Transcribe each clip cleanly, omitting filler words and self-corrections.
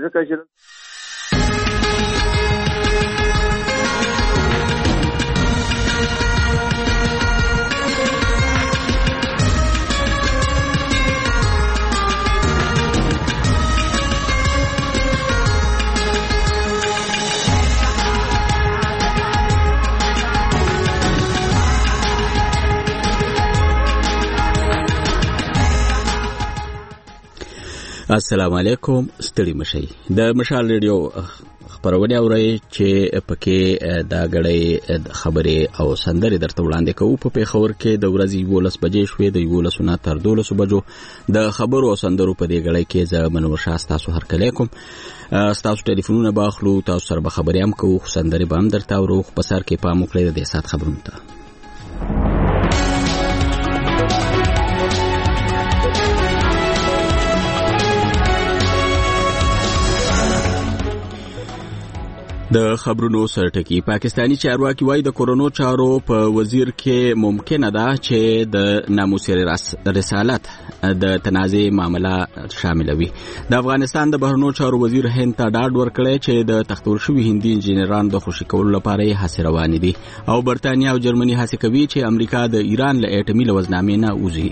ځکه چې السلام علیکم. ستړي مشي د مشال ریډیو خبرونه اوري چې پکې دا غړې خبره او سندري درته وړاندې کوو. په پیښور کې د ورځې 12 بجې شوې د 12 نه تر 12 بجو د خبرو او سندرو په دې غړې کې زه منور شاه تاسو هر کله کوم. تاسو ټلیفونونه باخلو، تاسو سره به خبرې هم کوو، سندري به هم درته ورو په سر کې پام وکړئ د سات خبرونه ته. د خبرونو سرټکی پاکستانی چارواکي وایي د کورونو چارو په وزیر کې ممکنه ده چې د ناموس رسالت د تنازع معاملې شاملوي. د افغانستان د بهرنیو چارو وزیر هند ته ډاډ ورکړی چې د تختول شوي هندي انجینرانو د خوشي کولو لپاره یې هڅې روانې دي او برتانیا او جرمني هڅې کوي چې امریکا د ایران له اټومي لوزنامې نه وځي.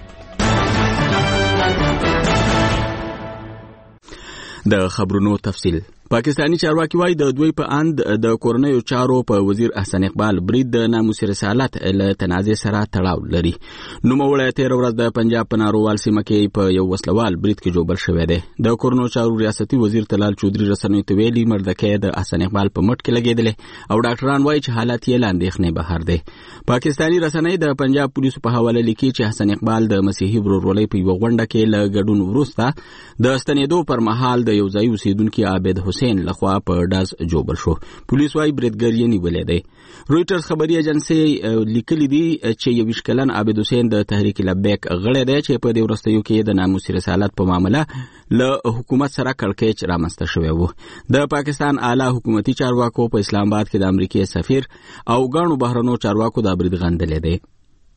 د خبرونو تفصیل. پاکستانی چارواکي وایي د دوی په اند د کورنیو چارو په وزیر احسن اقبال برید د ناموس رسالت له تنازع سره تړاو لري. نوموړی 13 ورځ د پنجاب په نارووال سیمه کې په یو وسلوال برید کې جوړ شوی دی. د کورنیو چارو ریاستي وزیر طلال چودري رسنیو ته ویلي مردکې د احسن اقبال په مټ کې لګېدلې او ډاکټران وایي چې حالت یې لاندې اندېښنې بهر دی. پاکستانی رسنۍ د پنجاب پولیسو په حواله لیکي چې احسن اقبال د مسیحي ورورولۍ په یو غونډه کې له ګډون وروسته د ستنېدو پر مهال د یو ځای اوسیدونکي عابد حسین لخوا په ډاز جوړ شو. پولیس وايي بریدګر یې نیولې دی. رويټرز خبري ایجنسی لیکلي دي چې یو وشکلن عابد حسین د تحریک لبیک غړی دی چې په دې ورستیو کې د ناموس رسالت په معاملې له حکومت سره کړکېچ رامنځته شوی و. د پاکستان اعلی حکومتي چارواکو په اسلام آباد کې د امریکای سفیر او غاڼو بهرنیو چارواکو د برید غندلې دی.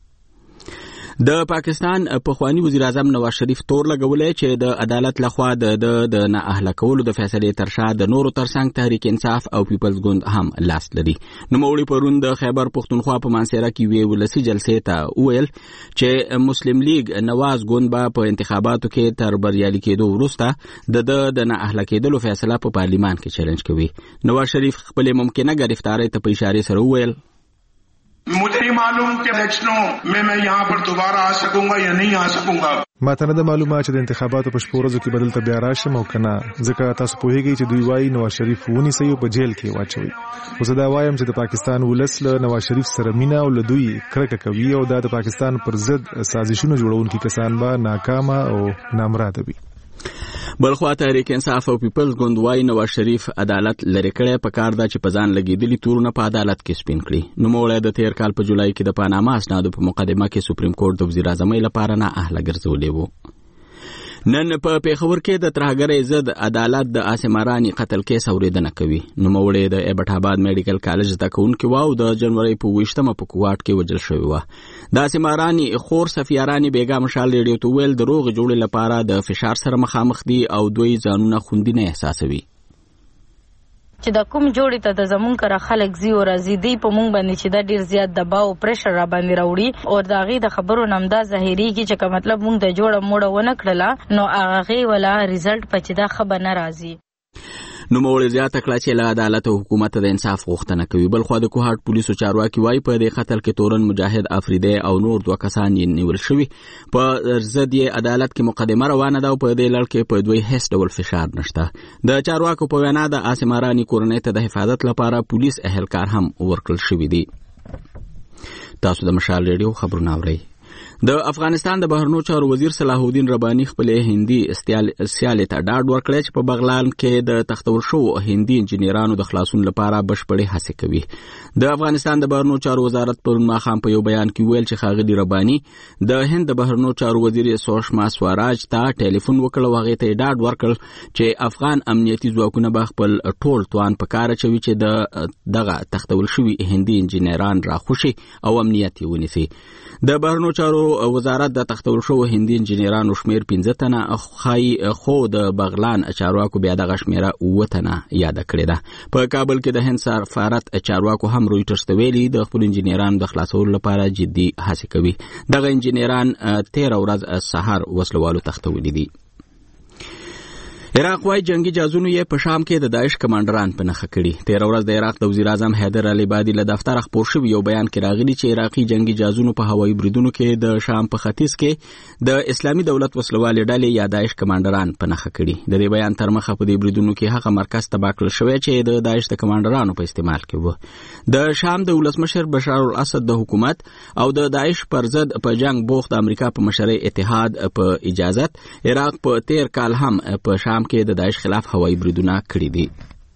د پاکستان پخوانی وزیر اعظم نواز شریف تور لګولې چې د عدالت لخوا د نه اهله کولو د فیصلې ترشا د نورو ترڅنګ تحریک انصاف او پیپلز ګوند هم لاس لري. نوموړي پرون د خیبر پختونخوا په مانسیره کې وی ولسی جلسې ته ویل چې مسلم لیگ نواز ګوند په انتخاباتو کې تر بریالي کېدو وروسته د نه اهله کېدلو فیصله په پارلیمان کې چیلنج کوي. نواز شریف خپل ممکنه گرفتاری ته په اشاره سره ویل मुझे नहीं मालूम कि इलेक्शनों में मैं यहाँ पर दोबारा आ सकूंगा या नहीं आ सकूंगा. ما ته نه د معلومات چې د انتخاباتو په شپو ورځو کې بدل ته بیا راشم او کنه، ځکه تاسو پوهیږئ چې دوی وايي نواز شریف ونیسي او په جیل کې واچوي. اوس دا وایم چې د پاکستان ولس له نواز شریف سره مینا او له دوی کرکه کوي او د پاکستان پر ضد سازشونه جوړونکي کسان به ناکامه او نامراده وي. بلخوا تحریک انصاف او پیپلز ګوند وايي نواز شریف عدالت لري کړی په کار دا چې په ځان لګېدلي تورونه په عدالت کې سپین کړي. نوموړی د تیر کال په جولای کې د پاناما اسنادو په مقدمه کې سپریم کورټ د وزیر اعظم لپاره نه اهله ګرځولې وو. نن په پیښور کې د ترهګرۍ ضد عدالت د عاصمرانی قتل کیس اوریدنه کوي. نوموړی د ایبټ آباد میډیکل کالج زده کوونکی و او د جنوري په 28مه په کوټ کې وژل شوی و. د عاصمرانی خور سفیرانی بیګا مشال ریډیو ته ویل د روغ جوړې لپاره د فشار سره مخامخ دي او دوی ځانونه خوندي نه احساسوي. چې د کوم جوړې ته د زمون کر خلک زی او راځي دی په مونږ باندې چې د ډیر زیات دباو او پریشر را باندې راوړي او داغي د خبرو نمدا ظاهري کی چې مطلب مونږ د جوړه موړه ونه کړله نو هغه ولا ریزلټ پچې دا خبر نه راځي. نوموړي زیاته کړه چې له عدالت او حکومت د انصاف غوښتنه کوي. بلخوا د کوهاټ پولیسو چارواکي وايي په دې قتل کې تورن مجاهد افریدی او نور 2 کسان یې نیول شوي. په ضد یې عدالت کې مقدمه روانه ده او په دې لړ کې په دوی هیڅ ډول فشار نشته. د چارواکو په وینا د عاصمرانی کورنۍ ته د حفاظت لپاره پولیس اهلکار هم ورکړل شوي دي. تاسو د مشال ریډیو خبرونه اورئ. د افغانستان د بهرنیو چارو وزیر صلاح الدین رباني خپل هندي سیالي ته ډاډ ورکړی چې په بغلان کې د تختور شو هندي انجینرانو د خلاصون لپاره بشپړې هڅې کوي. د افغانستان د بهرنیو چارو وزارت پرون ماښام په یو بیان کې ویل چې ښاغلي رباني د هند د بهرنیو چارو وزیر سوشما سوراج ته ټلیفون وکړ او هغې ته ډاډ ورکړ چې افغان امنیتي ځواکونه به خپل ټول توان په کار اچوي چې دغه تختول شوي هندي انجینران راخوشي او امنیت یې ونیسي. د بهرنیو چارو وزارت د تختول شو هندي انجنیرانو شمیر 15 تنه خو د بغلان چارواکو بیا دغه شمیره 9 تنه یاد کړی ده. په کابل کې د هند سفارت چارواکو هم رويټرز ته ویلي د خپل انجنیرانو د خلاصولو لپاره جدي هڅې کوي. دغه انجنیران 13 ورځ سحر وسلوالو تختولي دي. عراق وايي جنگي جازونو یې په شام کې د داعش کمانډران په نخښه کړي. 13 ورځ د عراق د وزیر اعظم حیدر علي بادي له دفتر خپور شوی یو بیان کې راغلي چې عراقي جنگي جازونو په هوایي بریدونو کې د شام په ختیځ کې د اسلامي دولت وسلوالې ډلې یا داعش کمانډران په نخښه کړي. د دې بیان تر مخه په دې بریدونو کې هغه مرکز تباه کړل شوی چې د داعش د کمانډرانو په استعمال کې و. د شام د ولسمشر بشار الاسد د حکومت او د داعش پر ضد په جنگ بوخت د امریکا په مشرۍ اتحاد په اجازت عراق په 13 کال هم په شام کې د داعش خلاف هوایي بریدونه کړي دي.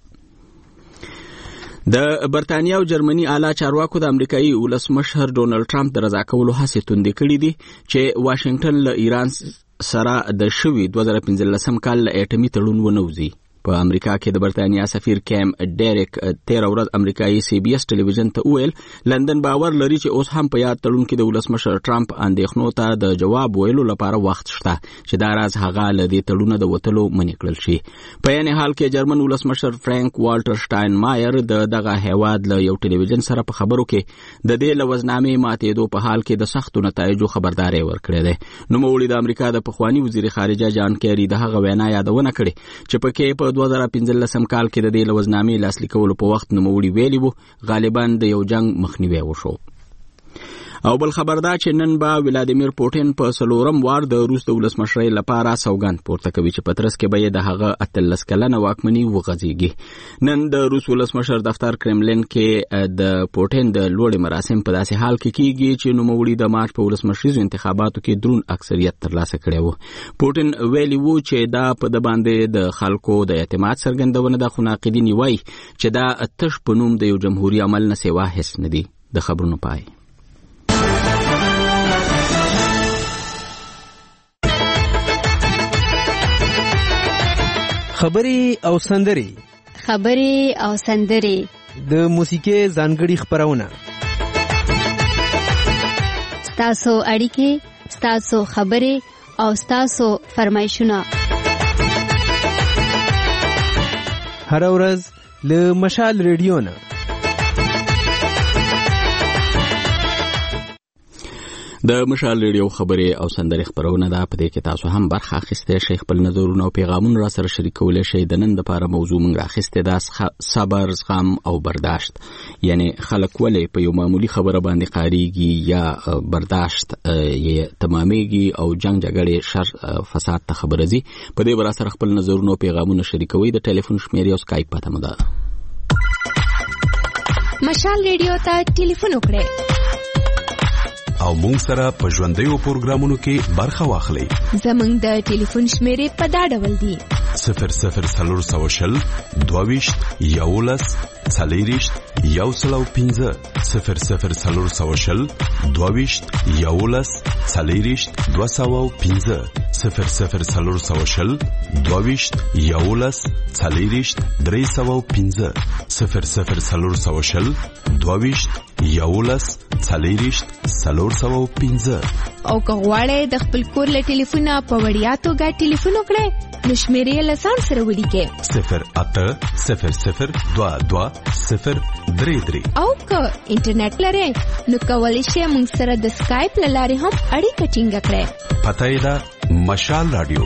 د برتانیا او جرمني اعلی چارواکو د امریکایي ولسمشر ډونالد ټرمپ د رضا کولو هڅې توندې کړي دي چې واشنگټن له ایران سره د شوي 2015 کال له اټومي تړون ونوځي. په امریکا کې د برتانیا سفیر کیم ډیریک 13 ورځ امریکایي سی بي اس ټلویزیون ته وویل لندن باور لري چې اوس هم په یاد تړون کې د ولسمشر ټرمپ اندېښنو ته د جواب ویلو لپاره وخت شته چې دا راز هغه له دې تړونه د وتلو منع کړل شي. په یعنی حال کې جرمن ولسمشر فرانک والټر شټاینمایر دغه هیواد له یو ټلویزیون سره په خبرو کې د دې لوزنامې ماتېدو په حال کې د سختو نتایجو خبرداري ورکړې ده. نو موړي د امریکا د پخوانی وزیر خارجه جان کیری دغه وینا یادونه کړې چې پکې په 2015 کال کې د دې لوزنامې لاسلیک کولو په وخت نوموړي ویلي وو غالبا د یو جنگ مخنیوي وشو. او بل خبردا چې نن با ولادیمیر پوټین په سلورم وار د روس د ولسمشرۍ لپاره سوګند پورته کوي چې پترس کې به د هغه 13 کلنه واکمني وغځيږي. نن د روس ولسمشر دفتر کرملین کې د پوټین د لوړې مراسم په داسې حال کې کیږي چې نوموړي د مارچ په ولسمشریزو انتخاباتو کې درون اکثریت ترلاسه کړی وو. پوټین ویلي وو چې دا په د باندې د خلکو د اعتماد څرګندونه د خناقدین وای چې دا اتش په نوم د یو جمهوریت عمل نه سیوا هیڅ نه دی. د خبرونو پای. خبري او سندري د موسیقي ځانګړي خبرونه ستاسو اړیکې ستاسو خبري او ستاسو فرمایشونه هر ورځ له مشال ریډیو نه. د مشال ریډیو خبري او سندري خبرونه ده. په دې کې تاسو هم برخه اخیسته شئ. خپل نظرونه او پیغامونه را سره شریکولای شئ. د نن لپاره موضوع موږ راخسته ده صبر، زغم او برداشت. یعنی خلک ولې په یو معمولی خبره باندې قاریږي یا برداشت یې تمامېږي او جنگ جګړې شر فساد ته خبره زی. په دې بر سره خپل نظرونه او پیغامونه شریکوي. د ټلیفون شمیرې او سکایپ پته مو ده. مشال ریډیو ته ټلیفون وکړئ او مونږ سره په ژوندیو پروګرامونو کې برخه واخلئ. زمونږ د ټلیفون شمیرې په دا ډول دي: 00 22 11 40 105 00 22 11 40 205 00 22 11 40 305 00 22 11 40 305. او که غواړئ د خپل کور له ټلیفونه په وړیا توګه ټلیفون وکړئ نو شمیرې له ځان سره ولیکئ 0800 22 033. او که انټرنیټ لرئ نو کولی شئ موږ سره د سکایپ له لارې هم اړیکه ټینګه کړئ. پته یې ده مشال رادیو.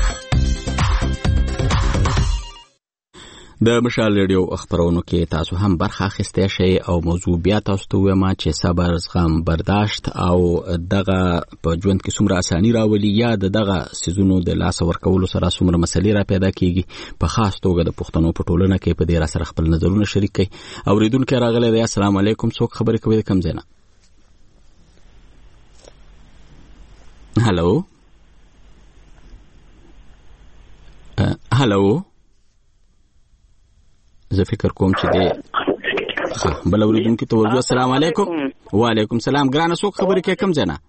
د مشال ریډیو خبرونو کې تاسو هم برخه اخیسته شئ او موضوع بیا تاسو ته وایم چې صبر، زغم، برداشت او دغه په ژوند کې څومره اساني راولي یا دغه سيزونو د لاس ورکولو سره څومره مسلې را پیدا کیږي. په خاص توګه د پښتنو په ټولنه کې په دې را سره خپل نظرونه شریک کړئ. اوریدونکو راغلی دی. السلام علیکم. څوک خبرې کوي د کوم ځای نه؟ هالو هالو. زه فکر کوم چې دی بل اوریدونکو ته ورځو. السلام علیکم. وعلیکم السلام. ګرانه څوک خبرې کوي کوم ځای نه؟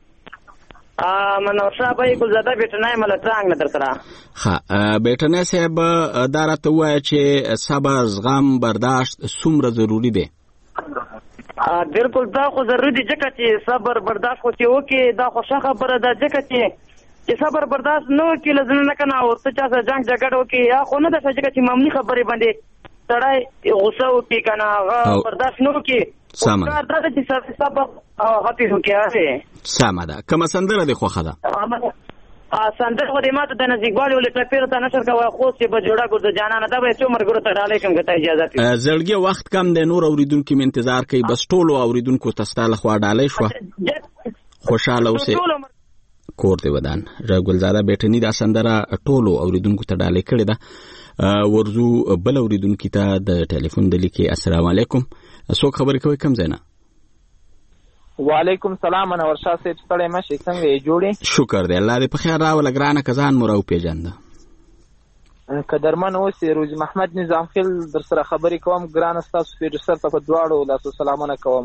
منور صاحب ګلزاده بیٹنای ملترنګ در سره. ها بیٹنای صاحب دا راته وایي چې صبر، زغم، برداشت څومره ضروری دی؟ بالکل دا خو ضروري دي ځکه چې صبر برداشت خو چې وکړي دا خو ښه خبره ده ځکه چې صبر برداشت نه وکړي له زړه نه که نه او ته چا سره جنګ جګړه وکړي یا خو نه ده ښه ځکه چې معمولي خبرې باندې سړی غوسه وکړي که نه هغه برداشت نه وکړي کار دا ده چې صبر او حافظ وکړي. سمه ده. کومه سندره دې خوښه ده؟ سندره خو دې ماته د نزدیکوالي ولې ټپېرو ته نشر کوه خوست چې به جوړه ګل د جانانه دا به یې څو ملګرو ته ډالۍ کړم که ته اجازه کړي. زړګي وخت کم دی، نور اورېدونکي مې انتظار کوي. بس ټولو اورېدونکو ته ستا لخوا ډالۍ شوه. خوشحاله اوسئ. کور دې ودان. ګلزاده بیټني دا سندره ټولو اورېدونکو ته ډالۍ کړې ده. ورځو بل اورېدونکي ته د ټلیفون د لیکې السلام علیکم. څوک خبرې کوي کوم ځای نه؟ وعلیکم سلام انور شاه صاحب، ستړی مشې، څنګه یې جوړې؟ شکر دی، الله دې په خیر راوله. ګرانه که ځان مو راوپېژنده. قدرمن اوسې. روزي محمد نظام خیل در سره خبرې کوم. ګرانه ستاسو پروډوسر ته په دواړو لاسو سلامونه کوم.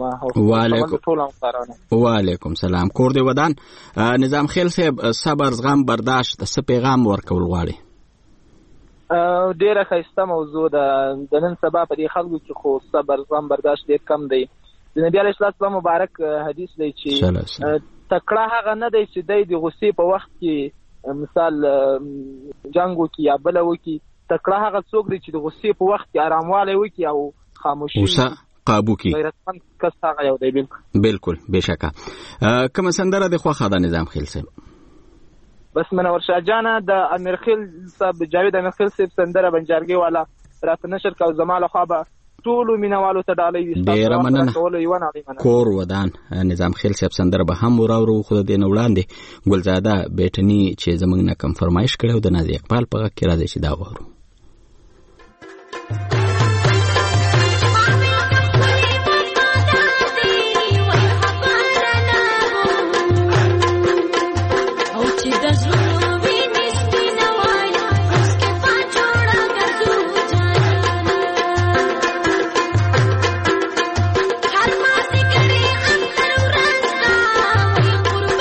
وعلیکم سلام. کور دې ودان. نظام خیل صاحب، صبر، زغم، برداشت څه پیغام ورکول غواړي؟ ډېره ښایسته موضوع ده. د نن سبا په دې خلکو کې خو صبر، زغم، برداشت ډېر کم دی. د نبی علیه السلام مبارک حدیث دی چې تکړه هغه نه دی چې دی د غصې په وخت کې مثال جنګ وکړي یا بله وکړي. تکړه هغه څوک دی چې د غصې په وخت کې آراموالی وکړي او خاموشي غصه قابو کړي. غیرتمند کس هغه یو دی. بالکل بېشکه. کومه سندره دې خوښه ده نظام خیل صاحب؟ بس منور شاه جانه د امیر خیل صاحب، جاوید امیر خیل صاحب سندره بنجارګي والا راته نشر کو. زما لخوا به ټولو مینوالو ته ډالۍ وي. ډېره مننه. کور ودان. نظام خیل صاحب سندره به هم وراورو. خو د دې نه وړاندې ګلزاده بیټني چې زموږ نه کوم فرمایش کړی و د نازي اقبال په غږ کې راځي چې دا واورو.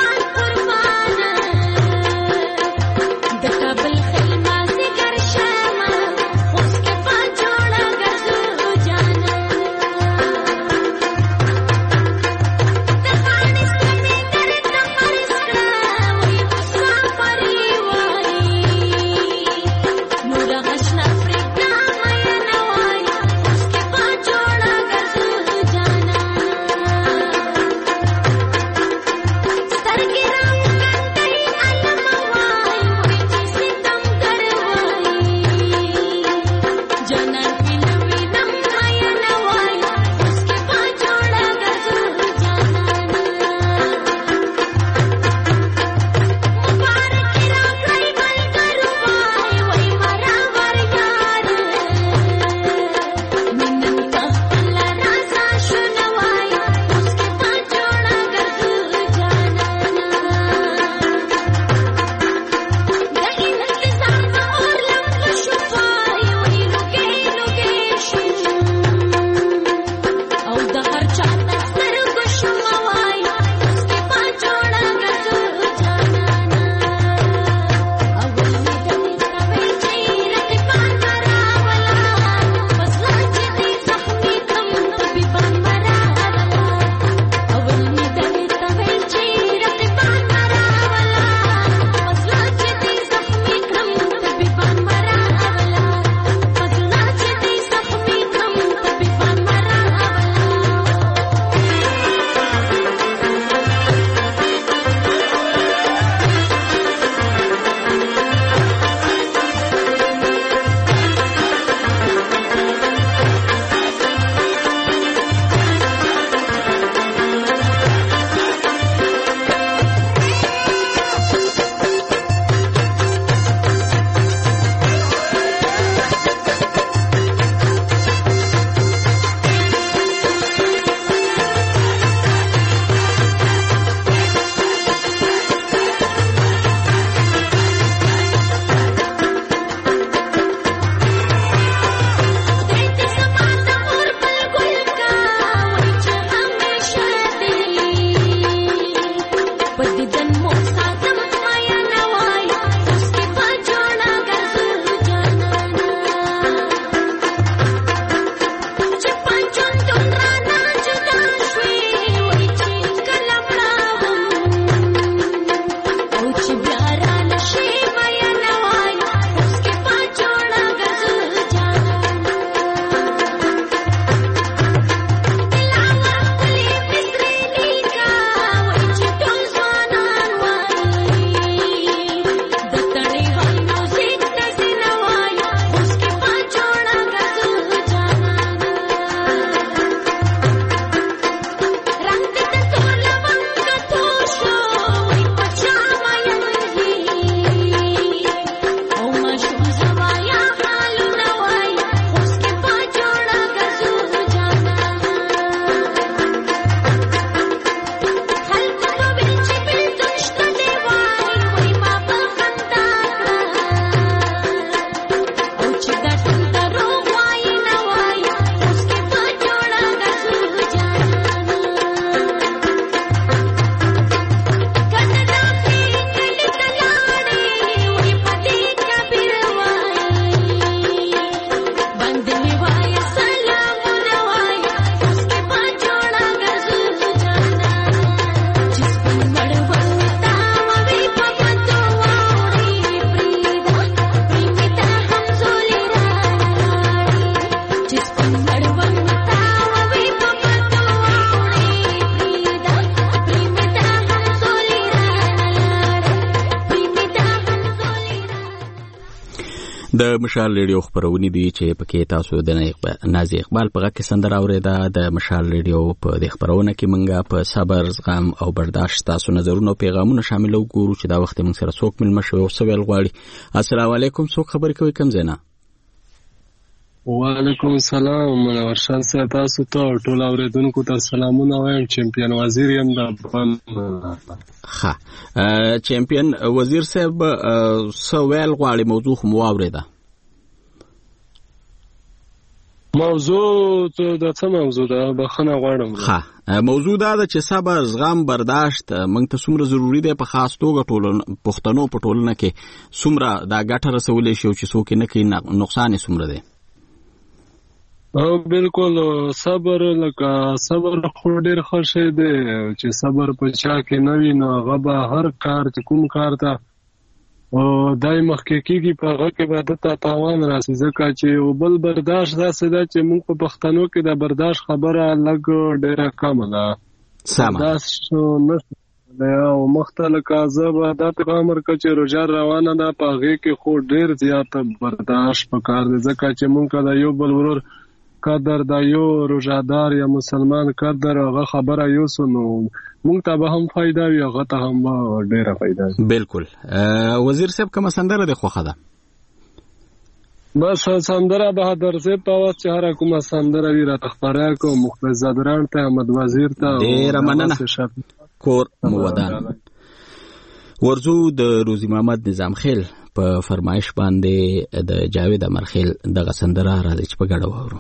بالخلمة سجر شاب د مشال ریډیو خبرونه دي چې پکې تاسو د نازي اقبال په غږ کې سندره اوریدا. د مشال ریډیو په د خبرونه کې منګه په صبر، زغم او برداشت تاسو نظرونه او پیغامونه شامل وګورو چې دا وخت موږ سره څوک ملمه شوی او سوال غواړي. السلام علیکم، څوک خبرې کوي، کوم ځای نه؟ وعلیکم السلام، منور شاه صاحب، تاسو ته ټول اوریدونکو ته سلامونه وایم. چمپیون وزیر یم د ها چمپیون وزیر صاحب سوال غواړي، موضوع مو اوریدا. موضوع ته د څه موضوع ده؟ بخښنه غواړم. ها موضوع دا ده چې صبر، زغم، برداشت موږ ته څومره ضروری دی په خاص توګه پښتنو په ټولنه کې څومره دا ګټه رسولی شي او چې څوک نه کوي نقصان یې څومره دی؟ بالکل صبر، لکه صبر خو ډېر ښه شی دی چې صبر په چا کې نه وي نو هغه به هر کار چې کوم کار ته دای مخکې کېږي په هغه کې به ده ته تاوان راسي. ځکه چې بل برداشت داسې ده چې موږ په پښتنو کې د برداشت خبره لږ ډېره کمه ده. برداشت نشته او مخته لکه زه به دا پیغام ورکړم چې روژه روانه ده، په هغې کې خو ډېر زیاته برداشت پکار دی. ځکه چې موږ د یو بل ورور قدر دا یو روژادار یا مسلمان قدر هغه خبره یو سو نو مونږ ته به هم فائدہ وي، هغه ته هم ډیره فائدہ وي. بالکل. وزیر صاحب کومه سندره ده خوښه ده؟ بس سندره بهادر صاحب په واس چې هر کومه سندره وی را تخبره کو مخلص زادران ته احمد وزیر ته ډیر مننه. کور مودان ورزو د روزي محمد نظام خیل په فرمایش باندې د جاوید امرخیل دغه سندره راځي چې په ګډه وورو.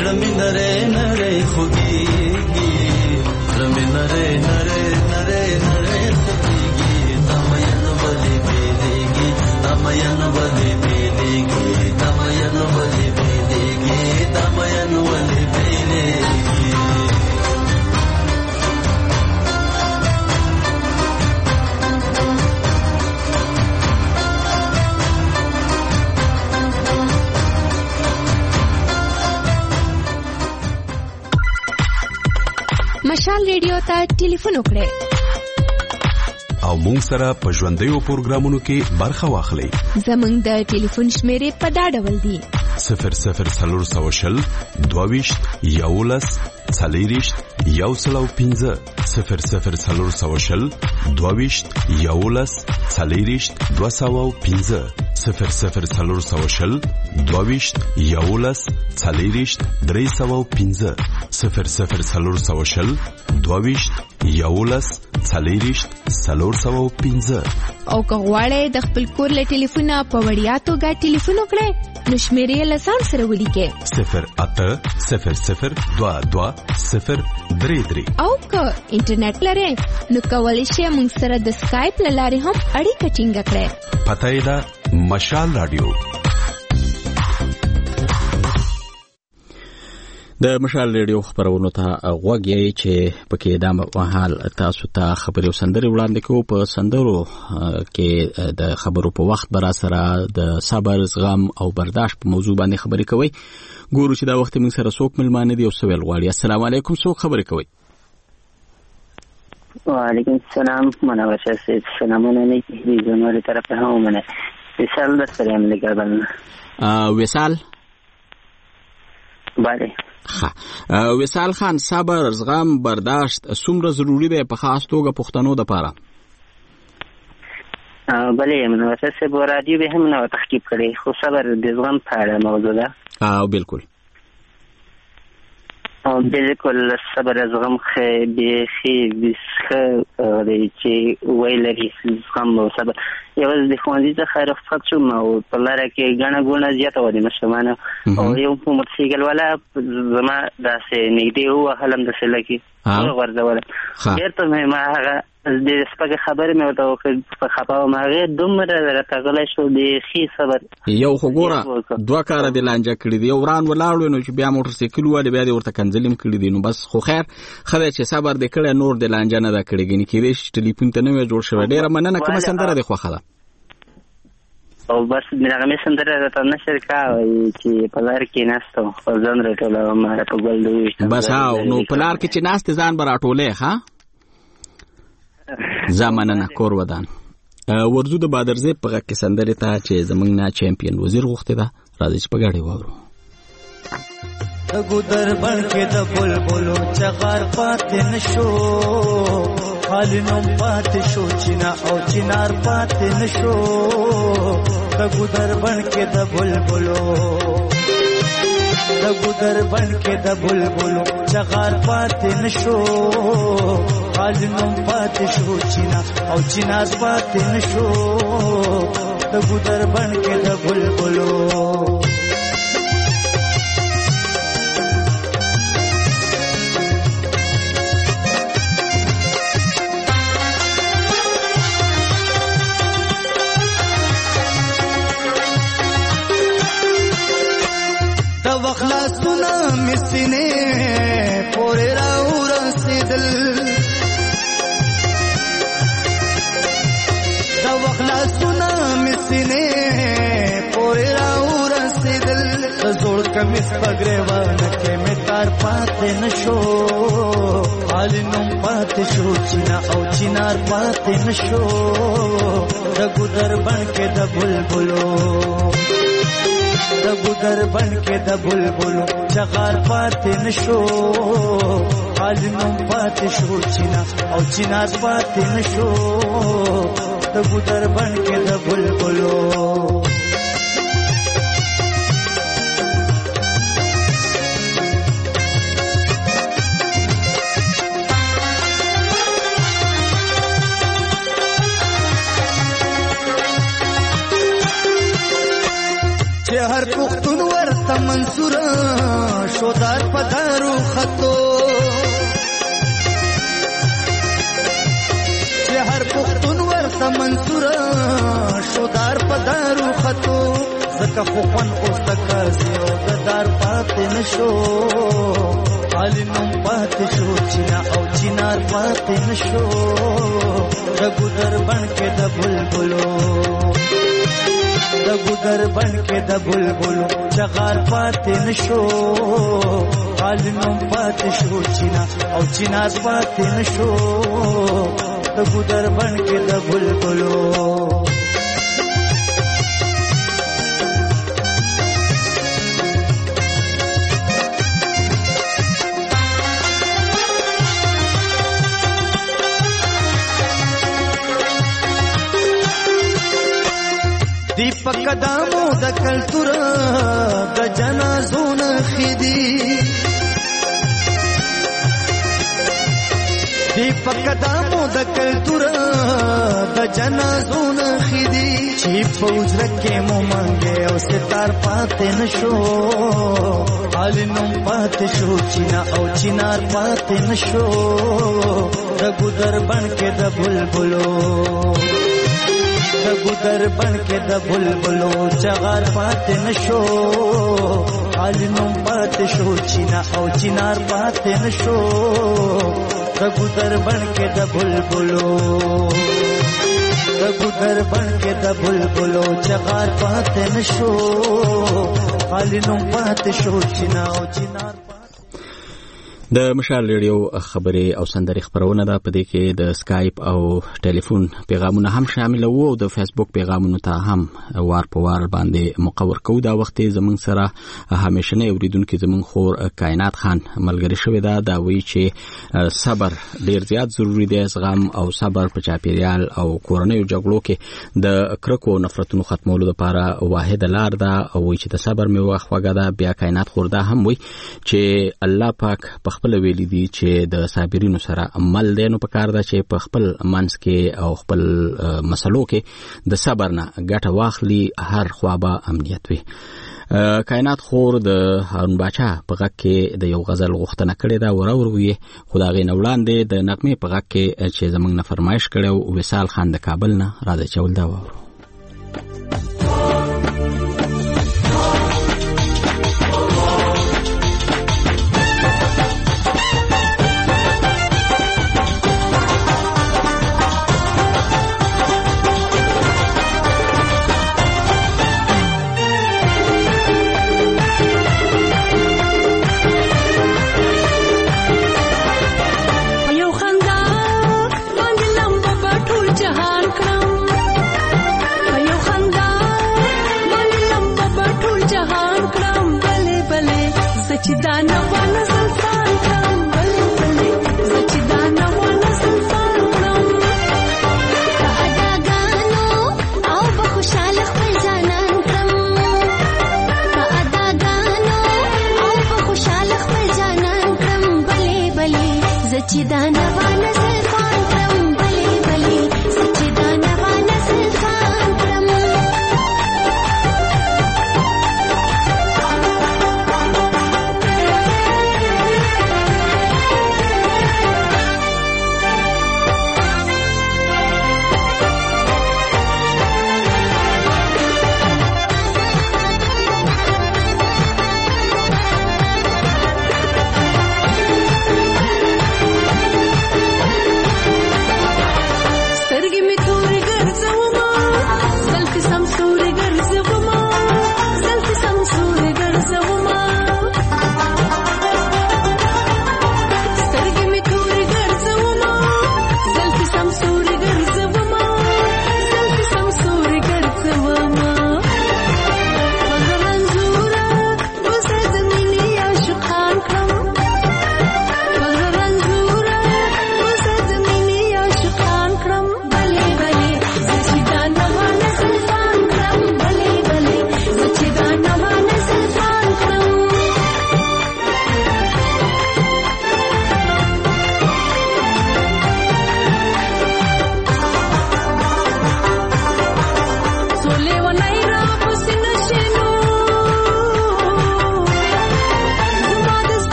زړه مې نری نری خوږېږي زړه مې نری نری نری نری خوږېږي دا مین ولې بېلېږي دا مین ولې بېلېږي دا مین ولې بېلېږي دا مین ولې بېلېږي مشال ریډیو ته ټلیفون وکړئ او مونږ سره په ژوندیو پروګرامونو کې برخه واخلئ. زمونږ د ټلیفون شمیرې په دا ډول دي: 00420 22 11 40 115 00420 22 11 40 215 00420 22 11 40 315 00420 22 11 40 315 او که غواړئ د خپل کور له ټلیفونه په وړیا توګه ټلیفون وکړئ نو شمیرې له ځان سره ولیکئ 080022 او که انټرنیټ لرئ نو کولی شئ موږ سره د سکایپ له لارې هم اړیکه ټینګه کړئ. پته یې ده مشال رادیو. د مشال ریډیو خبرونو ته غوږ یې چې پکې دا مهال تاسو ته خبرې او سندرې وړاندې کوو. په سندرو کې د خبرو په وخت برا سره د صبر زغم او برداشت په موضوع باندې خبرې کوي. ګورو چې دا وخت موږ سره څوک ملمانه دي او سوال غواړي. السلام علیکم، څوک خبرې کوي؟ وعلیکم السلام. منور شه سلامونه نه کیږي زموږ طرف ته هم منه وصال در سره هم لګبل وصال بله وصال خان، صبر زغم برداشت څومره ضروری دی په خاص توګه پښتنو لپاره؟ بله منور شه په رادیو به هم نو تحقیق کړي خو صبر د زغم په اړه موضوع ده. بالکل بالکل صبر زغم خې چې ویلري زغم او صبر یو د خوندې څخه رخصت شوم او په لاره کې غاڼه غونه زیاته و دي مشمانه او یو په موټرسایکل والا زما داسې نږدې و هلم د سلکی ورځول چیرته مې ما هغه د سپک خبره مې وته په خپاو ماغه دومره راټغلې شو د خې صبر یو خو ګوره دوه کار د لانجه کړی دی وران ولاړو نو چې بیا موټرسایکل ول بیا د ورته کنځلیم کړی دی نو بس خو خیر خدای چې صبر دې کړی نور د لانجه نه دا کړی غني کېږي ټلیفون ته نه جوړ شوی ډیره مننه کوم سندره دی خو خلا او بس دغه مې سندره راته نشر کاوي چې په لار کې ناستو خو ځان راټوله ما ته ګل دوی بس هاو نو په لار کې چې ناست ځان براټولې ها زمانه کور ودان ورزو د بادرزه په کې سندره ته چې زمنګ نه چمپیون وزیر غوښته ده راځي چې په غاړي وورو ګودر بن کې د بلبلو چغار پاتې نشو حالینم پاتې شو چینا او چینار پاتې نشو ګودر بن کې د بلبلو ګودر بن کې د بلبلو چغار پاتې نشو حالینم پاتې شو چینا او چینار پاتې نشو ګودر بن کې د بلبلو خلاصونه مسینه پورې راو رسیدل دا خلاصونه مسینه پورې راو رسیدل زوړ کمیس پګریوان کې مې تار پاتې نشو حالینم پاتې شو چینا او چینار پاتې نشو د ګودر بن کې د بلبلو ګودر بن کې د بلبلو چغار پاتې نشو حالینم پاتې شو چینا او چینار پاتې نشو د ګودر بن کې د بلبلو هر پختون ورته منصور شودار پدارو خطو چې هر پختون ورته منصور شودار پدارو خطو زکه خو خون اوس تکازي او دار پاتې نشو حالینم پاتې شو چینا او چینار پاتې نشو دغه در بن کې د بلبلو دغه در بن کې د بلبلو چغار پاتې نشو حالینم پاتې شو چینا او چینار پاتې نشو دغه در بن کې د بلبلو دیپک دامو د کلتور د جنازو نخدي دیپک دامو د کلتور د جنازو نخدي چې پوجره کې مو مانګه او ستار پاتې نشو حالینم پاتې شو چینا او چینار پاتې نشو دغه در بن کې د بلبلو دغه در بن کې د بلبلو چغار پاتې نشو حالینم پاتې شو چینا او چینار پاتې نشو دغه در بن کې د بلبلو دغه در بن کې د بلبلو چغار پاتې نشو حالینم پاتې شو چینا او چینار د مشال ریډیو خبري او سندري خبرونه ده په دې کې د سکایپ او ټلیفون پیغامونه هم شامل وو او د فیسبوک پیغامونو ته هم وار په وار باندې مقور کو دا وخت زمون سره همیشنه اوریدونکو زمون خور کائنات خان ملګری شوی دا وی چې صبر ډیر زیات ضروری دی زغم او صبر په چاپیریال او کورنیو جګړو کې د کرکو نفرتونو ختمولو لپاره واحد لار ده او چې د صبر می وخوګه ده بیا کائنات خورده هم وی چې الله پاک خپل ویلي دي چې د صابرینو سره عمل دی نو پکار ده چې په خپل منځ کې او خپل مسلو کې د صبر نه ګټه واخلي هر خوابه امنیت وي کائنات خور د هارون باچا په غږ کې د یو غزل غوښتنه کړې ده وروي خدای نه وړاندې د نغمه په غږ کې چې زمنګ نه فرمایش کړو وصال خان د کابل نه راځي چول دا وره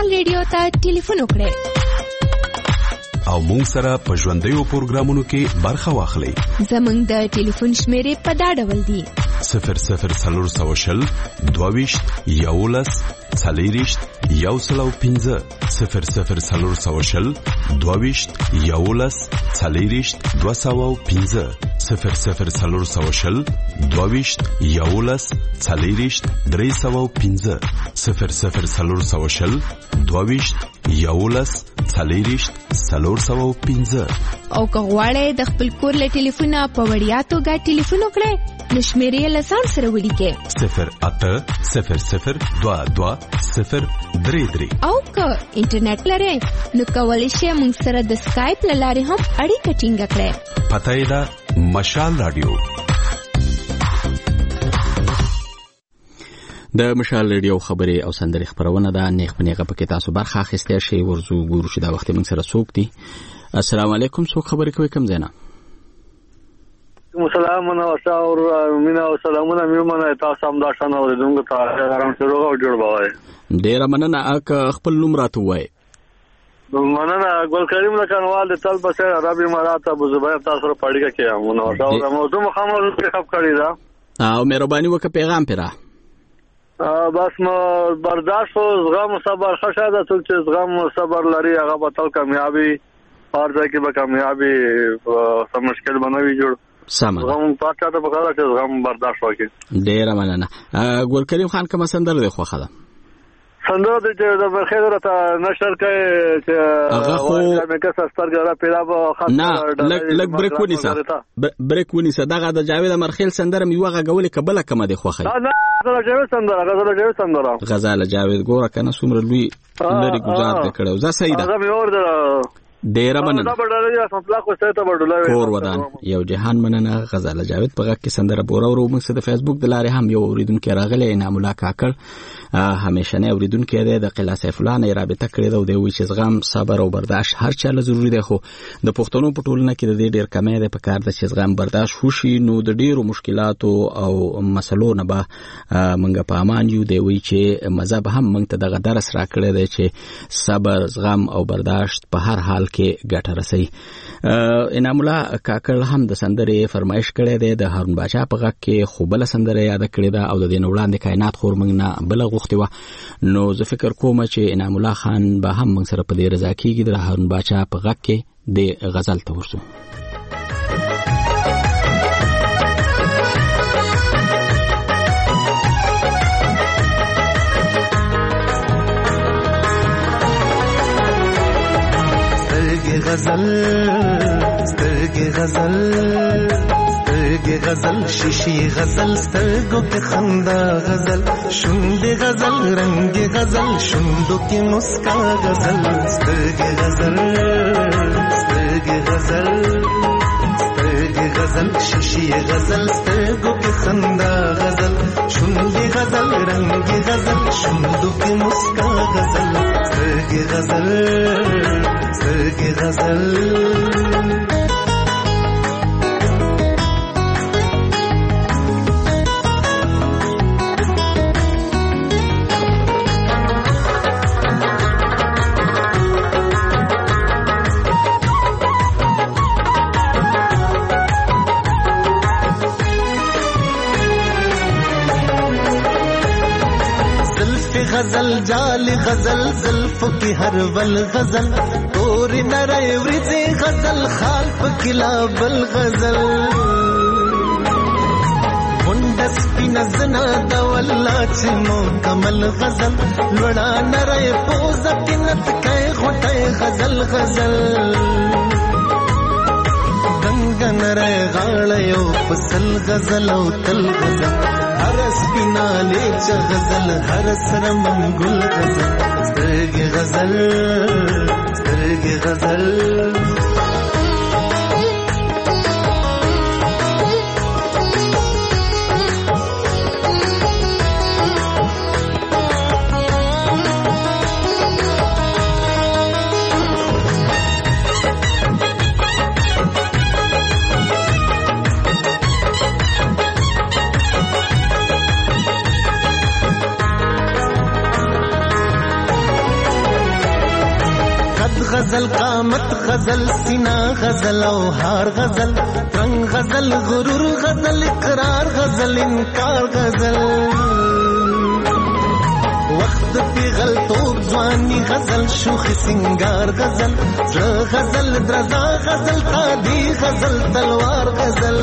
مشال ریډیو ته ټلیفون وکړئ او مونږ سره په ژوندیو پروګرامونو کې برخه واخلئ. زمونږ د ټلیفون شمیرې په دا ډول دي: 0040 22 11 40 105 0040 22 11 40 205 0040 22 11 40 305 0040 22 11 40 305. او که غواړئ د خپل کور له ټلیفونه په وړیا توګه ټلیفون وکړئ نو شمیرې له ځان سره ولیکئ 080022 او که انټرنیټ لرئ نو کولی شئ موږ سره د سکایپ له لارې هم اړیکه ټینګه کړئ. پته یې ده مشال رادیو. د مشال ریډیو خبري او سندري خبرونه ده. نیغ په نیغه پکې تاسو برخه اخیستئ شئ. ورزو ګورو چې دا وخت موږ سره څوک دي. السلام علیکم. څوک خبرې کوي؟ کوم ځای نه؟ مسلمان او شاور مینا او سلامونه میمنه تاسو هم دا شان اوریدونکو ته آرام سره جوړ بوای. ډیر مننه. خپل نوم راته وای. مننه. ګل کریم لکنوال د تل بسه عربي مراد ابو زبیر تاسو سره پړیګه کیه مونږ او موضوع مخامل خبر کړی دا او مهرباني وکړه پیغام پیرا بس ما برداشت و زغم و صبر خشاده تو چې زغم و صبر لري هغه به تل کامیابی هر ځای کې به کامیابی سم مشکل بنوي جوړ سم زغم پاتې ته بخاله چې زغم برداشت وکړي. ډیر مننه. ګل کریم خان کوم سندره دی خوخه ده؟ سندره د بخیر راته نشر کوي چې هغه خو مې که سترګې را پیدا به خاصه نه لګ بریک ونیسه بریک ونیسه دغه د جاوید امرخیل سندره می وغه غولې کبله کومه دی خوخه؟ نه غزل جاوید سندره غزل جاوید ګوره کنه څومره لوی لري گزار کړو زه سیدا هغه مې اور ډیر مننه. کور ودان یو جهان مننه. غزل جاوید په غږ کې سندره بوره ورو موږ د فیسبوک د لارې هم یو اوریدونکو راغلی انعام الله کاکړ همیشه نه اوریدونکو دی د قلا سیف الله نه رابطه کړې ده او دی وی چې زغم صبر او برداشت هر چا له ضروری دی خو د پښتنو په ټولنه کې د دې ډیر کمی دی په کار د چې زغم برداشت وشي نو د ډیرو مشکلاتو او مسلو نه به موږ په امان یو. دی وی چې مذهب هم موږ ته دغه درس راکړی دی چې صبر زغم او برداشت په هر حال کې ګټه رسي. انعام الله کاکړ هم د سندرې فرمایش کړی دی د هارون باچا په غږ کې خو بل سندره یاد کړی دا او د دین وړاندې کائنات خور موږ نه بل غوښتي و نو زه فکر کوم چې انعام الله خان به هم موږ سره په دې رضا کیږي د هارون باچا په غږ کې د غزل ته ورسو. سترګې غزل شیشي غزل سترګو کې خندا غزل شونډې غزل رنگ غزل شونډو کې مسکا غزل سترګې غزل شیشي غزل سترګو کې خندا غزل شونډې غزل رنگ غزل شونډو کې مسکا غزل سترګې غزل غزل جال غزل زلفو کی ہر ول غزل تور نرے ورځې غزل خال پکلا بل غزل وندس پینزنا دا والله چې مکمل غزل لوړا نرے پوز کینت کای غټه غزل دنګ نرے غاړه یو فصل غزل او تل غزل هر سپینا لیچ غزل هر سر منګل غزل سترګې غزل قیامت غزل سینا غزل او هار غزل رنگ غزل غرور غزل اقرار غزل انکار غزل وقت پیغل توب ځواني غزل شوخ سنگار غزل زړه غزل درزا غزل قادي غزل تلوار غزل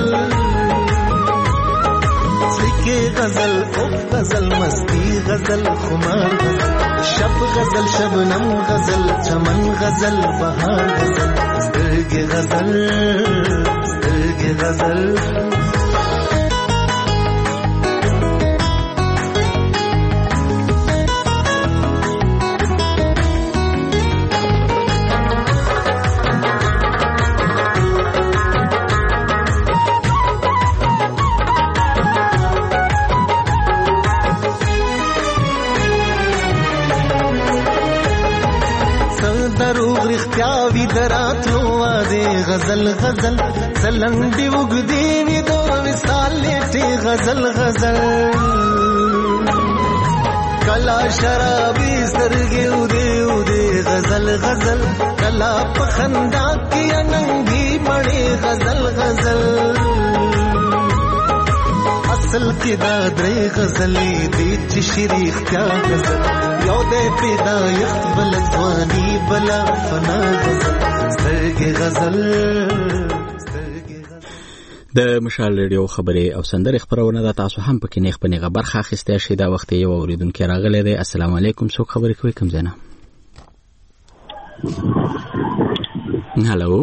سکه غزل اوف غزل مستی غزل خمار غزل شب غزل شبنم غزل چمن غزل بهار غزل سترګې غزل سترګې غزل غزل غزل سلنډي وګدي وي دو مثال لټي غزل غزل کلا شرابي سترګي ودي ودي غزل غزل کلا پخندا کی اننګي مړي غزل غزل اصل کې دا درې غزلې دي چې شریخ کیا غزل یو دې پیدا یخت بل ځواني بلا فنا غزل د مشال ریډیو خبرې او سندرې خبرونه د تاسو هم پکې نیغ په نیغه برخه اخیسته شي دا وخت یو اوریدونکو راغلی دی. السلام علیکم، څوک خبرې کوي؟ کوم ځای نه؟ هالو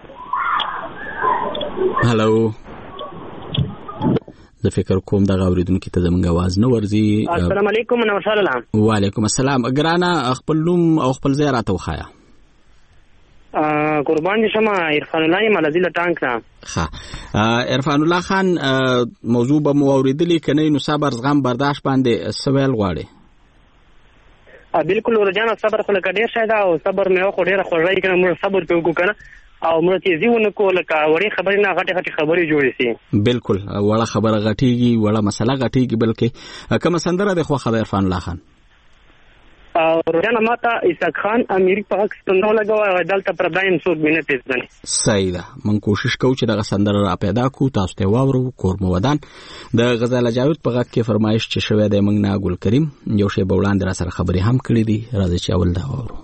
هالو، زه فکر کوم دغه اوریدونکو ته زموږ आवाज نه ورځي. السلام علیکم. نو سلام. وعلیکم السلام. ګرانه خپل نوم او خپل ځای راته وخایا. قربان دي شمه عرفان الله ملازیله ټانک نه. ها عرفان الله خان، موضوع به مو اوریدلی کنه نو صبر زغم برداشت باندې سوال غواړي. بالکل ورجان صبر خو لکه ډیر شاید او صبر مې خو ډیر خوړای کنه موږ صبر په وکړو کنه او موږ تیزی ونه کوله کا وړي خبرې نه غټه غټه خبرې جوړې سي. بالکل وړه خبره غټيږي، وړه مسله غټيږي، بلکې کوم سندره د خو خبر عرفان الله خان او روزانه ماته اسحاق خان اميري په حق ستنو لګوي دلته پر دایم څوک بینه پیژني. صحیح ده، من کوشش کوم چې دغه سندره را پیدا کو تاسو ته واورو. کورمو ودان د غزل جاوید په غږ کې فرمایش چې شوی دی موږ نه ګل کریم یو شی به وړاندې را سره خبرې هم کړې دي. راځي چې اول دا واورو.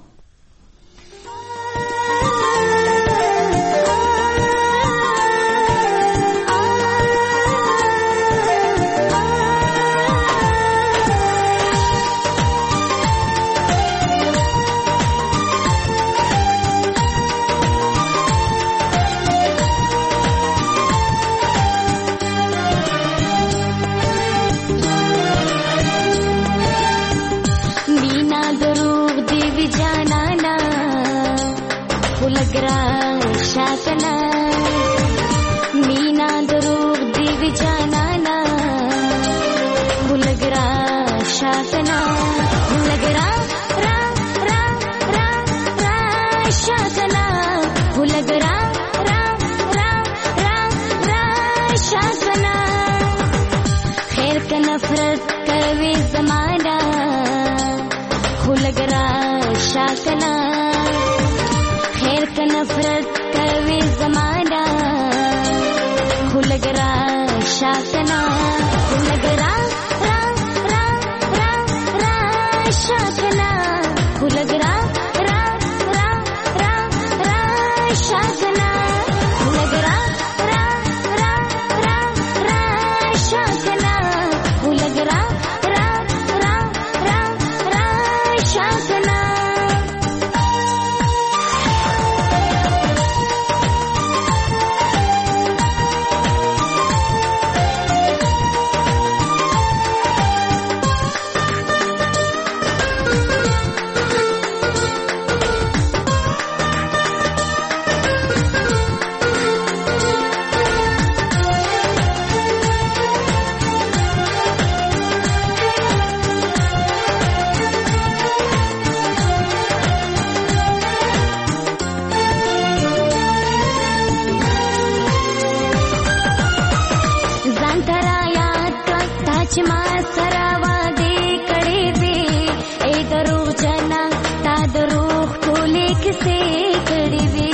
से कड़ी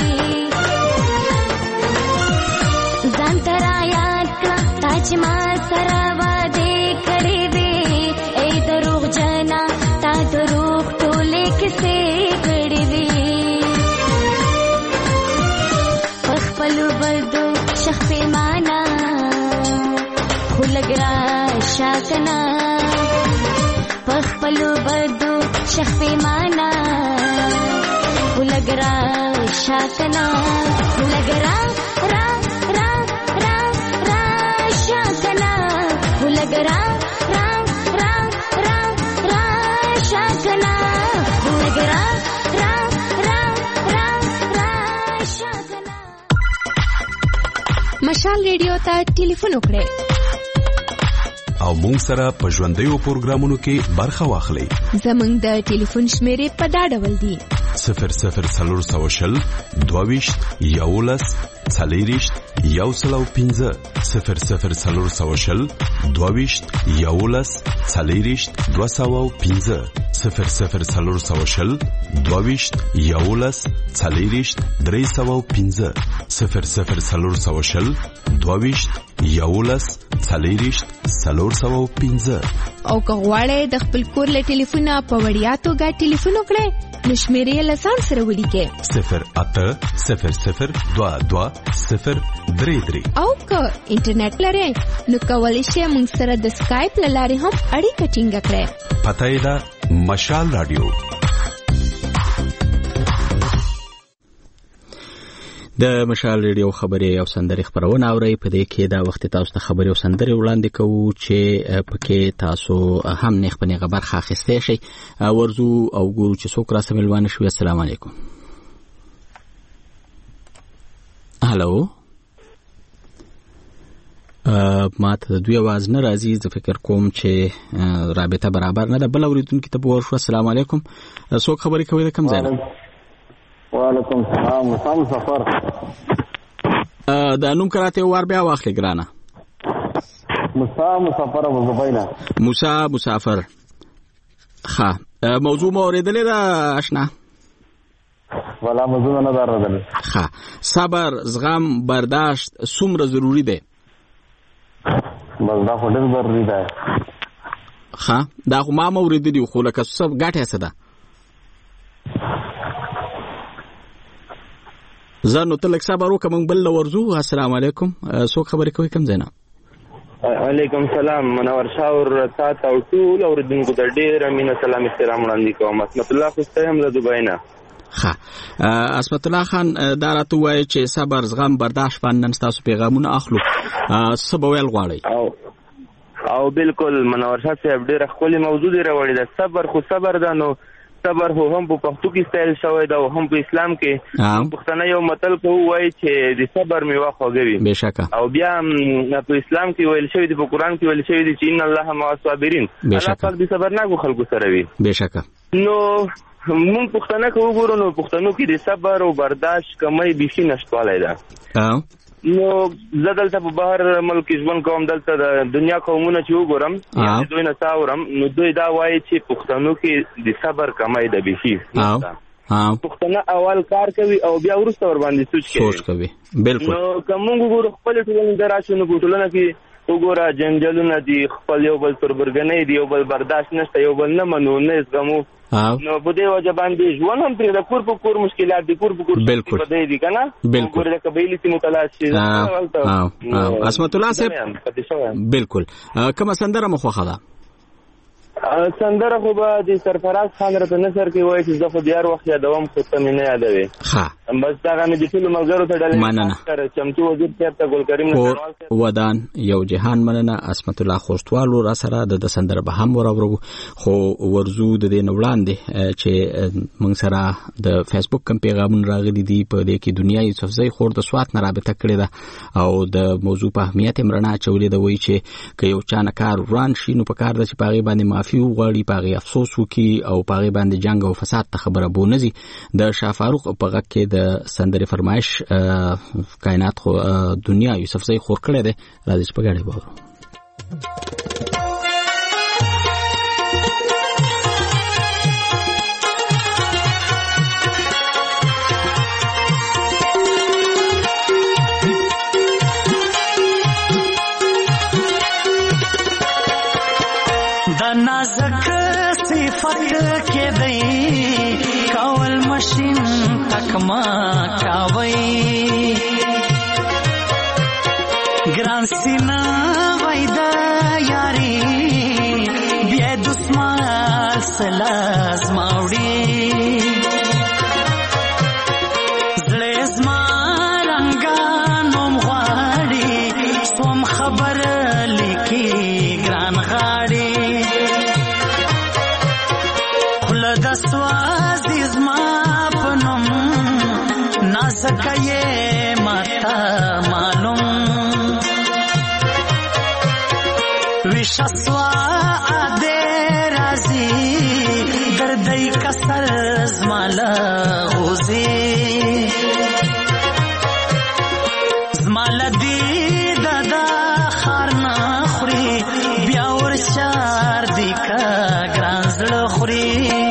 چې ما سره وعده کړې وې ای دروغ جنا تا دروغ ټولې کیسې کړې وې خپلو بدو شخ پیمانا خو لګ را شاکنا خپلو بدو شخ پیمانا خو لګ را شاکنا خو لګ را را را را را شاکنا خو لګ را را را را را شاکنا خو لګ را را را را را شاکنا. مشال ریډیو ته ټلیفون وکړئ او مونږ سره په ژوندیو پروګرامونو کې برخه واخلئ. زمونږ د ټلیفون شمیرې په دا ډول دي: 00 22 11 40 105 00 22 11 40 205 00 22 11 40 305 00 22 11 40 305. او که غواړئ د خپل کور له ټلیفونه په وړیا توګه ټلیفون وکړئ نو شمیرې له ځان سره ولیکئ 0800220333. او که انټرنیټ لرئ نو کولی شئ موږ سره د سکایپ له لارې هم اړیکه ټینګه کړئ. پته یې ده مشال رادیو. د مشال ریډیو خبري او سندري خبرونه اوري. په دې کې دا وخت تاسو ته خبري او سندري وړاندې کوو چې پکې تاسو هم نه خپل خبر خاخسته شي. ورزو او ګورو چې څوک را سملوان شي. السلام علیکم. هالو ما ته دوی आवाज نه راځي. زه فکر کوم چې رابطه برابر نه ده. بل اوریدونکو ته ورشو. السلام علیکم. څوک خبري کوي د کوم ځای نه؟ وعلیکم السلام. مسافر دا نوم کراته ور بیا واخلې ګرانه. مسافر ابو زبینا. موسی مسافر. ها موضوع مو اوریدلې دا آشنا؟ ولا موضوع نه اوریدلې. ها صبر زغم برداشت څومره ضروری دی؟ بس دا خو ډېر ضروری دی. ها دا خو ما اوریدلې خو لکه څه ګټه څه ده؟ زانو تلک صبر وکم بل ورزو. السلام علیکم. څوک خبرې کوي کوم ځای نه؟ علیکم السلام. منور شاور تاسو او ټول اوریدونکو ته ډېر مینه سلام احترام وړاندې کوم. اسمت الله خوستم له دوبۍ نه. ها اسمت الله خان دا راته وایي چې صبر زغم برداشت باندې تاسو پیغامونه اخلو. څه به ویل غواړئ؟ او بالکل منور شاه صاحب ډېر خولي موضوع دی راوړی ده. صبر خو صبر ده. نو صبر هو هم په پښتو کې ستایل شوی دا او هم په اسلام کې پښتنه یو متل کوي وایي چې د صبر میوه خوږوي. بشکه. او بیا په اسلام کې ویل شوی دی په قران کې ویل شوی دی چې ان الله مع الصابرین. الله پاک د صبرناکو خلکو سره وي. بشکه. نو مونږ پښتنه کوو ګورو نو پښتنو کې د صبر او برداشت کمی بيخي نشټوالی ده. نو زه دلته په بهر ملک ژوند کوم. دلته د دنیا قومونه چې وګورم دوی نه څاورم نو دوی دا وایي چې پښتنو کې د صبر کمی ده بيخي. پښتنه اول کار کوي او بیا وروسته ور باندې سوچ کوي. بالکل. نو کوم وګورو خپل ټولنه دراشو نو ټولنه کې وګوره جنجالونه دي خپل یو بل تربرګنې دي یو بل برداشت نشته یو بل نه منو نه زغمو. نو په دې وجه باندې ژوند هم پرې د کور په کور مشکلات دي کور په کور په دې دي کنه. بالکل. د قبایلی سیمو تلاش شي. اسمت الله صاحب بالکل. کومه سندره مخوخه ده؟ سندره خو به د سرفراز خان راته نثر کې وایي چې زه خو دیار وخت یادوم خو ته مې نه یادوي. بس دا مې د ټولو ملګرو ته ډالۍ چمتو وزیر صاحب ته ګل کریم ودان یو جهان مننه. اسمت الله خوشتوالو را سره د سندره به هم وراورو. خو ورزو د دې وړاندې چې موږ سره د فیسبوک کم پیغامونه راغلي دي په دې کې دنیا یوسفزۍ خور د سوات نه رابطه کړې ده او د موضوع په اهمیت مرنا چولې ده. وایي چې که یو چا نه کار وران شي نو په کار ده چې پاغي باندې معافي وغواړي پاغي افسوس وکړي او پاغي باندې جنگ او فساد ته خبره بونځي. د شاه فاروق په غږ کې د سندرې فرمایش کائنات خو دنیا یوسفزۍ خور کړې ده. راځي چې په ګاډي وورو. پټ کې دی کول ماشین تکما کاوي ګران سینا وایدا یاري بیا دسمال سلاز ماوړي خبر لیکي ګران غاړي خلد سواز زما پنوم نازکه ماتا معلوم وشسوا اده رازي دردي کسر زمالا غوزي زمالا دی دادا خارنا خوري بیا ورشار دی کا ګران زړه خوري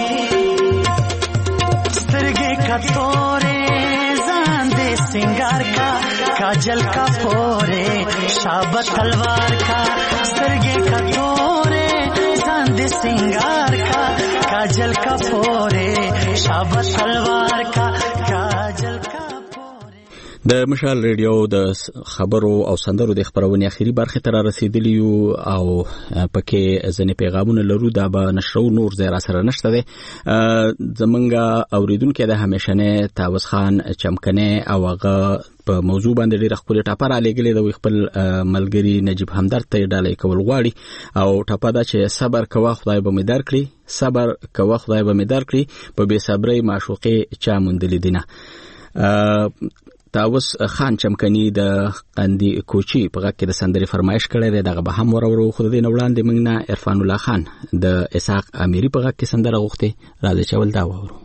سترګې کتورې ځان دې سنگار کا کاجل کا پورې شاب تلوار کا سترګې کتورې ځان دې سنگار کا کاجل کا پورې شاب تلوار کا کاجل کا د مشال ریډیو د خبرو او سندرو د خبرونې اخیری برخه تر رسیدلی او پکې ځنې پیغامونه لرو دا به نشرو نور زیرا سره نشته ده زمونږه اوریدونکو د همیشنه تاوس خان چمکنه او هغه په موضوع باندې ډېر خپل ټاپر علیګلې د خپل ملګری نجیب همدرد ته ډالۍ کول غواړي او ټاپا دا چې صبر کوه خدای به مې درکړي صبر کوه خدای به مې درکړي په بے صبرۍ معشوقې چا موندلې دینه تاوس خان چمکنی د قندی کوچی په غږ کې د سندري فرمایش کړی دی دغه به هم ورورو خو د دې وړاندې موږ نه عرفان الله خان د اسحاق امیری په غږ کې سندره غوښتي راځي چول دا وورو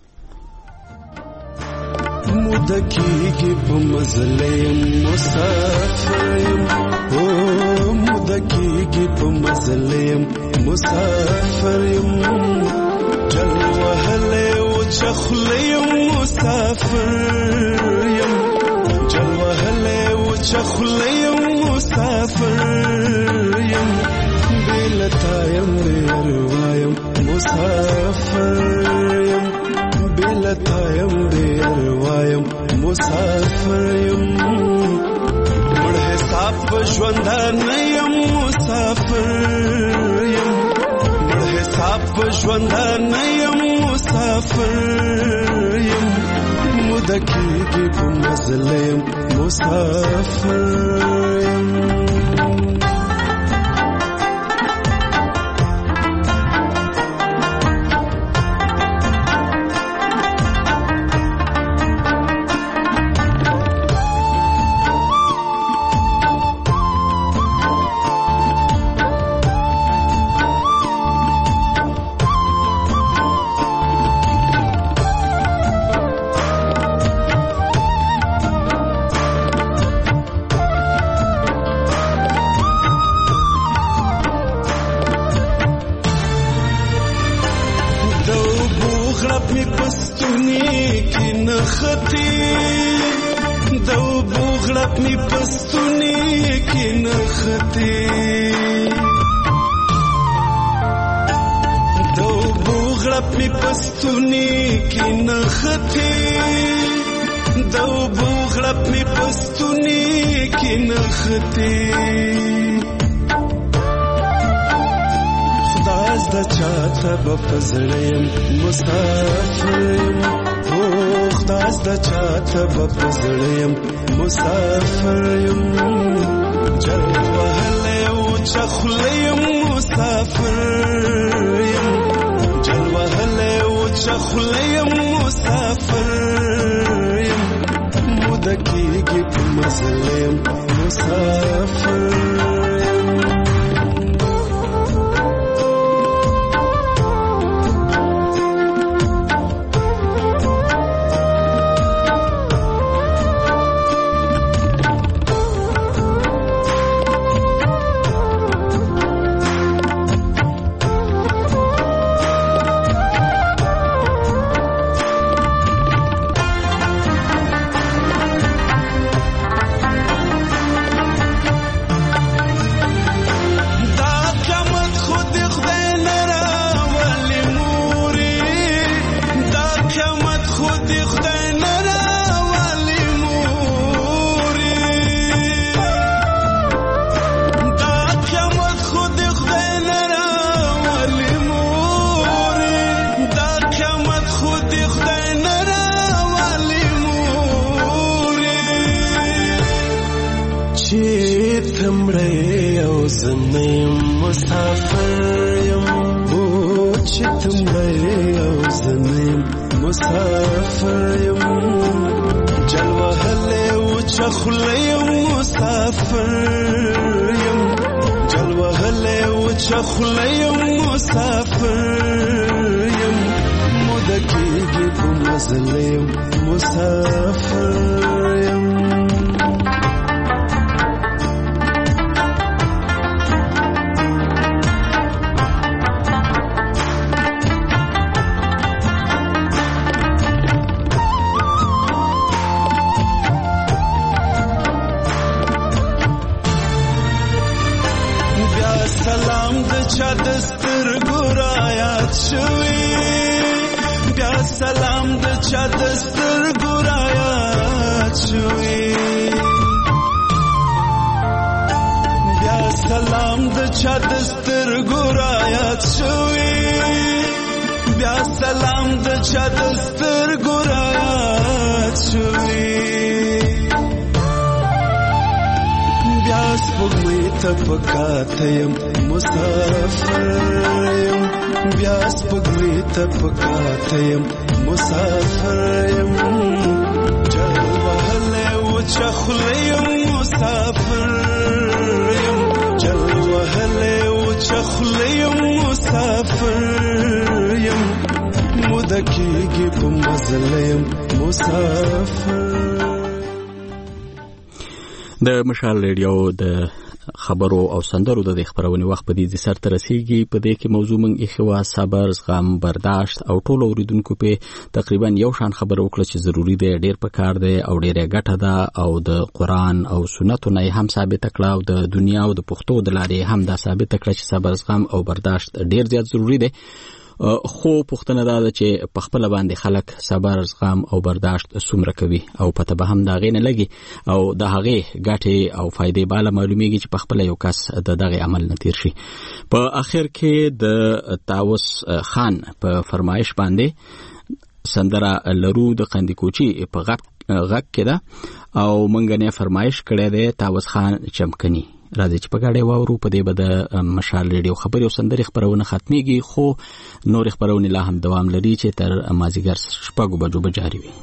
مدکیږي په مزلیم مسافریم او مدکیږي په مزلیم مسافریم جل وهله او چخلیم مسافریم جل وهله او چخلیم مسافریم بلتایم بیروایم مسافریم بلتایم بیروایم مسافریم مړ حساب ژوندانیم مسافریم مړ حساب ژوندانیم مسافریم مدکیږي په مزلیم مسافریم بفزلیم مسافریم خداز د چاته بفزلیم مسافریم جل وهله او چخلیم مسافریم جل وهله او چخلیم مسافریم مدکیږي په مزلیم مسافریم زنیم مسافر یم او چې تمړی او زنیم مسافر یم جلوهله او چخله یم مسافر یم جلوهله او چخله یم مسافر یم مدکیږي په مزله یم مسافر یم چا دستر ګورایات شوی بیا سلام د چا دستر ګورایات شوی بیا سلام د چا دستر ګورایات شوی بیا سلام د چا دستر ګورایات شوی بیا سپوږمۍ ته پکاته یم مسافر یم بیا سپوږمۍ ته پکاته یم مسافر یم جل وهلی وچخلی یم مسافر یم جل وهلی وچخلی یم مسافر یم موده کېږي په مزله یم مسافر. د مشال ریډیو د خبرو او سندرو د خبرونې وخت په دې سر ته رسیږي. په دې کې موضوع موږ اخوا صبر زغم برداشت او ټول اوریدونکو په تقریبا یو شان خبر وکړه چې ضروری دی ډیر پکار دی او ډیره ګټه ده او د قران او سنتو نه هم ثابت کړه او د دنیا او د پښتو د لارې هم دا ثابت کړه چې صبر زغم او برداشت ډیر زیات ضروری دی. خو پښتنه دا ده چې په خپل باندې خلک صبر زغم او برداشت څومره کوي او پته به هم دا غینه لګي او د هغه ګټه او فائدې بالا معلومیږي چې په خپل یو کس د دغه عمل نتیر شي. په اخر کې د تاوس خان په فرمایش باندې سندره لرو د قندیکوچی په غږ کې ده او مونږ نه فرمایش کړی دی تاوس خان چمکني. راځي چې په ګاډي واورو په دې به د مشال ریډیو خبري او سندري خبرونه ختميږي خو نور خبرونه لا هم دوام لري چې تر مازیګر شپږ بجو به جاري وي.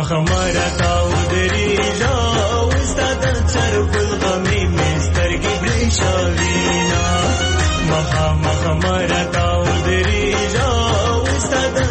مرتا ودریجا استاد چرګ الغمی مسترګي برېښاوینا مخ مرتا ودریجا استاد